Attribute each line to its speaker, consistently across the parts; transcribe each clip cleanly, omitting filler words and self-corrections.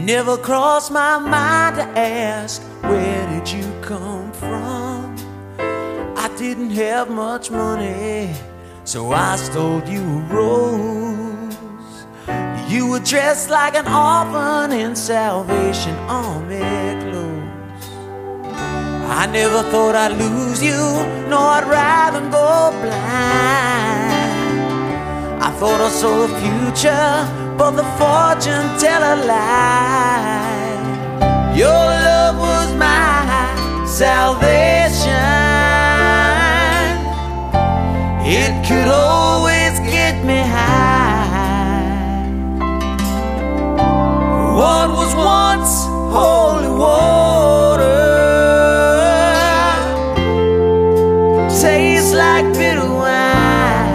Speaker 1: Never crossed my mind to ask, where did you come from? I didn't have much money, so I stole you a rose. You were dressed like an orphan in Salvation Army clothes. I never thought I'd lose you, no, I'd rather go blind. I thought I saw the future, but the fortune teller lied. Your love was my salvation. It could always get me high. What was once holy water tastes like bitter wine.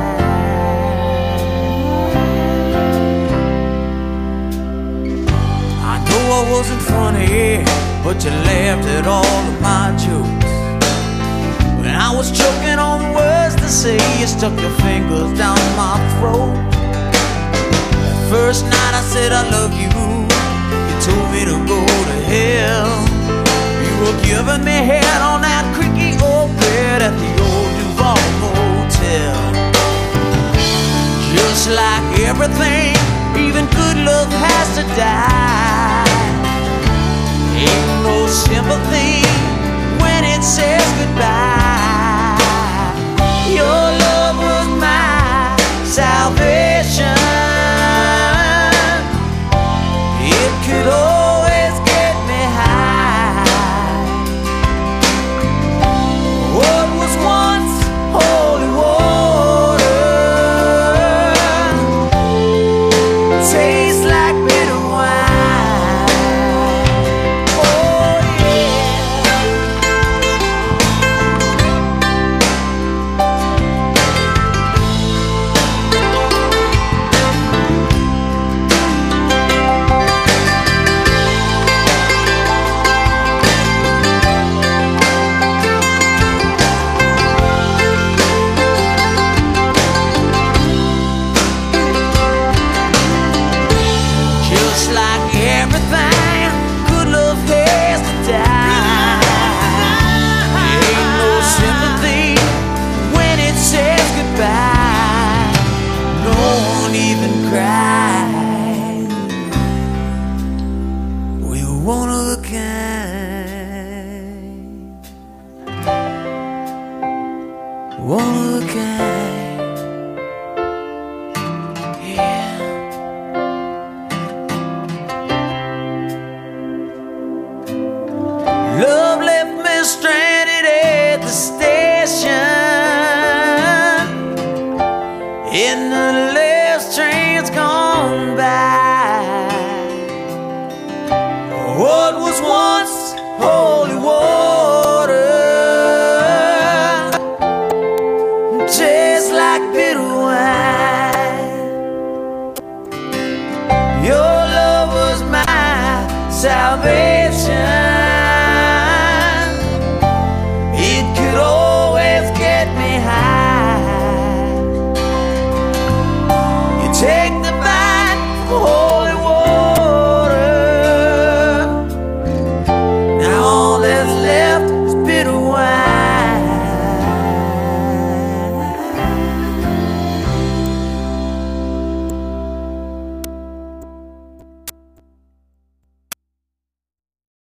Speaker 1: I know I wasn't funny, but you laughed at all of my jokes. When I was choking on words to say, you stuck your fingers down my throat. The first night I said I love you, you told me to go to hell. You were giving me head on that creaky old bed at the old Duval Motel. Just like everything, even good love has to die. Ain't no sympathy when it says goodbye. Your love was my salvation. It could always get me high. What was once holy water tastes like bitter wine. Oh yeah. Just like everything, good love has to die. Ain't no sympathy when it says goodbye. No one even cried. We were one of a kind. One of a kind. Yeah. Love left me stranded at the station, and the last train's gone by. What was once holy water tastes like bitter wine. Your love was my salvation.